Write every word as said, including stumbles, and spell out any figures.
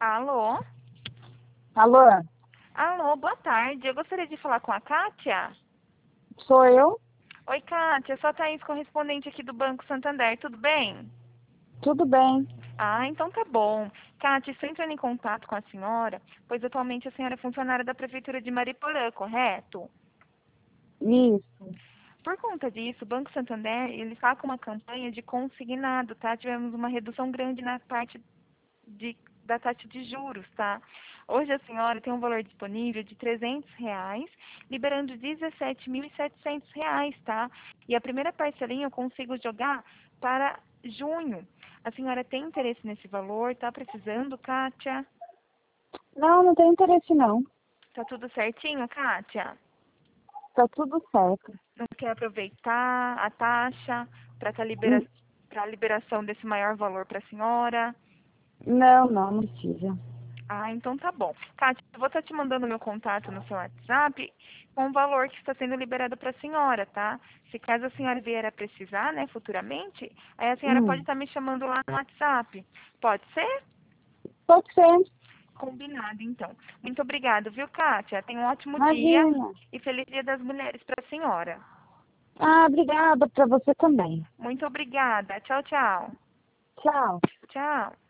Alô? Alô, Alô, boa tarde. Eu gostaria de falar com a Kátia. sou eu? Oi, Kátia. Eu sou a Thaís, correspondente aqui do Banco Santander. Tudo bem? Tudo bem? Ah, então tá bom. Kátia, estou entrando em contato com a senhora, pois atualmente a senhora é funcionária da Prefeitura de Mariporã, correto? Isso. Por conta disso, o Banco Santander, ele está com uma campanha de consignado, tá? Tivemos uma redução grande na parte de, da taxa de juros, tá? Hoje a senhora tem um valor disponível de trezentos reais, liberando dezessete mil e setecentos reais, tá? E a primeira parcelinha eu consigo jogar para junho. A senhora tem interesse nesse valor? Tá precisando, Kátia? Não, não tem interesse não. Tá tudo certinho, Kátia? Tá tudo certo. Não quer aproveitar a taxa para a libera Hum, para a liberação desse maior valor para a senhora? Não, não, não precisa. Ah, então tá bom. Kátia, eu vou estar te mandando meu contato no seu WhatsApp com o valor que está sendo liberado para a senhora, tá? Se caso a senhora vier a precisar, né, futuramente, aí a senhora pode Hum, estar me chamando lá no WhatsApp. Pode ser? Pode ser. Combinado, então. Muito obrigada, viu, Kátia? Tenha um ótimo dia Imagina. e feliz Dia das Mulheres para a senhora. Ah, obrigada para você também. Muito obrigada. Tchau, tchau. Tchau. Tchau.